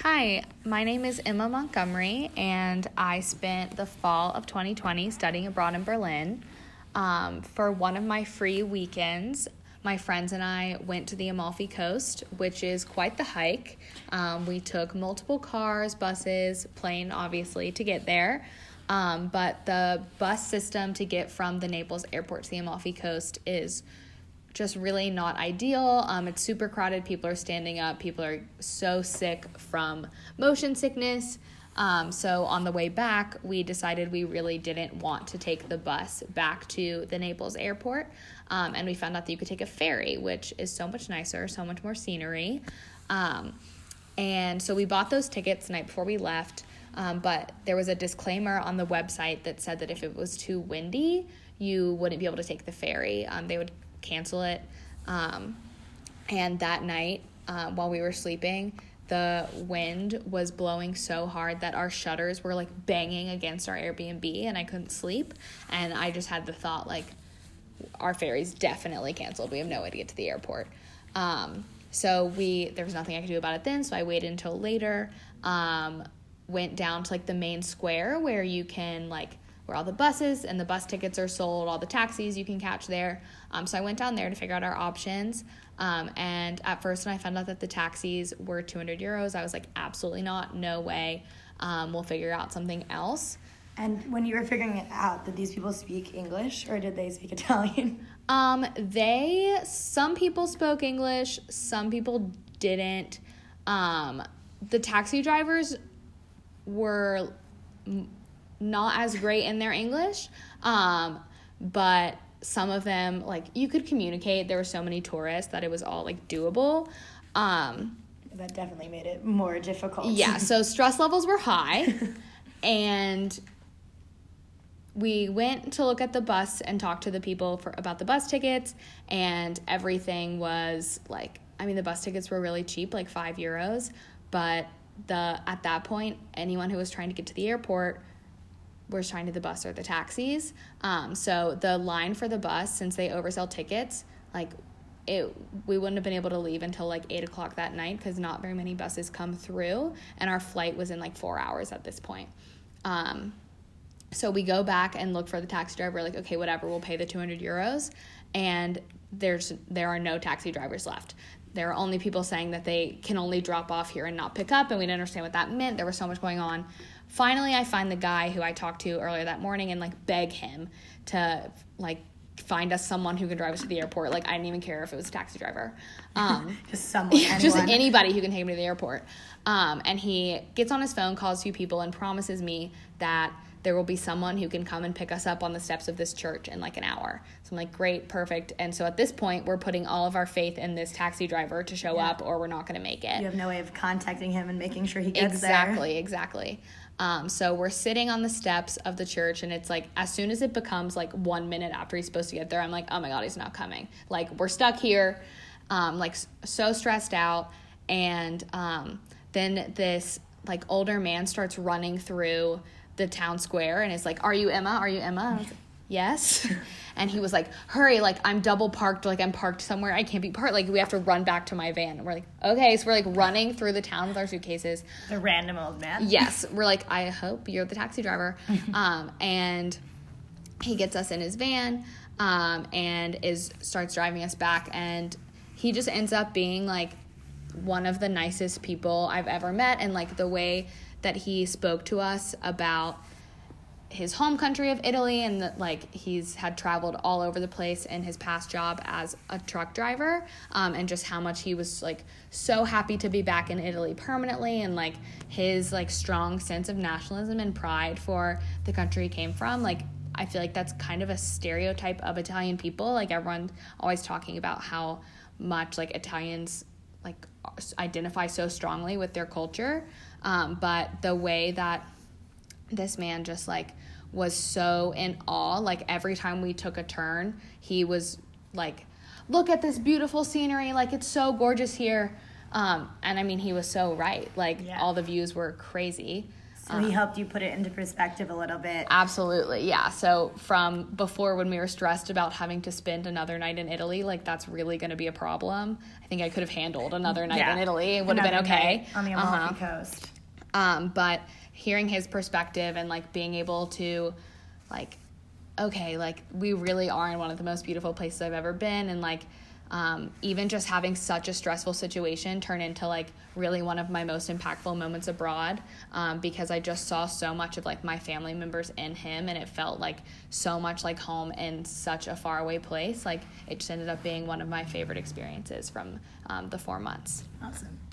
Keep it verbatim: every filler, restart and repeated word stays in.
Hi, my name is Emma Montgomery, and I spent the fall of twenty twenty studying abroad in Berlin. Um, for one of my free weekends, my friends and I went to the Amalfi Coast, which is quite the hike. Um, we took multiple cars, buses, plane, obviously, to get there. Um, but the bus system to get from the Naples airport to the Amalfi Coast is just really not ideal. Um, it's super crowded. People are standing up. People are so sick from motion sickness. Um, so on the way back, we decided we really didn't want to take the bus back to the Naples airport. Um, and we found out that you could take a ferry, which is so much nicer, so much more scenery. Um, and so we bought those tickets the night before we left. Um, but there was a disclaimer on the website that said that if it was too windy, you wouldn't be able to take the ferry. Um, they would cancel it. Um, and that night, uh, while we were sleeping, the wind was blowing so hard that our shutters were like banging against our Airbnb, and I couldn't sleep. And I just had the thought, like, our ferry's definitely canceled. We have no way to get to the airport. Um, so we, there was nothing I could do about it then. So I waited until later, um, went down to like the main square where you can like, where all the buses and the bus tickets are sold, all the taxis you can catch there. Um, so I went down there to figure out our options. Um, and at first when I found out that the taxis were two hundred euros, I was like, absolutely not, no way. Um, we'll figure out something else. And when you were figuring it out, did these people speak English or did they speak Italian? Um, they, some people spoke English, some people didn't. Um, the taxi drivers were not as great in their English, um, but some of them, like, you could communicate. There were so many tourists that it was all, like, doable. Um, that definitely made it more difficult. Yeah, so stress levels were high, and we went to look at the bus and talk to the people for about the bus tickets, and everything was, like, I mean, the bus tickets were really cheap, like five euros, but the at that point, anyone who was trying to get to the airport was trying to the bus or the taxis. Um, so the line for the bus, since they oversell tickets, like it, we wouldn't have been able to leave until like eight o'clock that night because not very many buses come through, and our flight was in like four hours at this point. Um, so we go back and look for the taxi driver. Like, okay, whatever, we'll pay the two hundred euros, and there's there are no taxi drivers left. There are only people saying that they can only drop off here and not pick up, and we didn't understand what that meant. There was so much going on. Finally, I find the guy who I talked to earlier that morning and, like, beg him to, like, find us someone who can drive us to the airport. Like, I didn't even care if it was a taxi driver. Um, just someone, Just anybody who can take me to the airport. Um, and he gets on his phone, calls a few people, and promises me that there will be someone who can come and pick us up on the steps of this church in like an hour. So I'm like, great, perfect. And so at this point, we're putting all of our faith in this taxi driver to show yeah. up, or we're not going to make it. You have no way of contacting him and making sure he gets exactly, there. Exactly, exactly. Um, so we're sitting on the steps of the church, and it's like, as soon as it becomes like one minute after he's supposed to get there, I'm like, oh my God, he's not coming. Like, we're stuck here, um, like so stressed out. And um, then this like older man starts running through the town square and is like, are you Emma? Are you Emma? I was like, yes. And he was like, hurry, like, I'm double parked, like, I'm parked somewhere, I can't be parked, like, we have to run back to my van. And we're like, okay, so we're, like, running through the town with our suitcases. The random old man. Yes. We're like, I hope you're the taxi driver. um, and he gets us in his van, um, and is starts driving us back, and he just ends up being, like, one of the nicest people I've ever met, and, like, the way that he spoke to us about his home country of Italy, and that, like, he's had traveled all over the place in his past job as a truck driver, um, and just how much he was, like, so happy to be back in Italy permanently, and, like, his, like, strong sense of nationalism and pride for the country he came from. Like, I feel like that's kind of a stereotype of Italian people. Like, everyone's always talking about how much, like, Italians, like, identify so strongly with their culture, um, but the way that this man just, like, was so in awe, like, every time we took a turn, he was like, look at this beautiful scenery, like, it's so gorgeous here, um, and I mean, he was so right, like, yeah. all the views were crazy. So he helped you put it into perspective a little bit. Absolutely, yeah. So from before, when we were stressed about having to spend another night in Italy, like that's really going to be a problem. I think I could have handled another night Yeah. in Italy. It would have been Another okay. night on the Amalfi Uh-huh. Coast. Um, but hearing his perspective and like being able to like, okay, like we really are in one of the most beautiful places I've ever been, and like um, even just having such a stressful situation turn into like really one of my most impactful moments abroad, um, because I just saw so much of like my family members in him, and it felt like so much like home in such a faraway place. Like it just ended up being one of my favorite experiences from um, the four months. Awesome.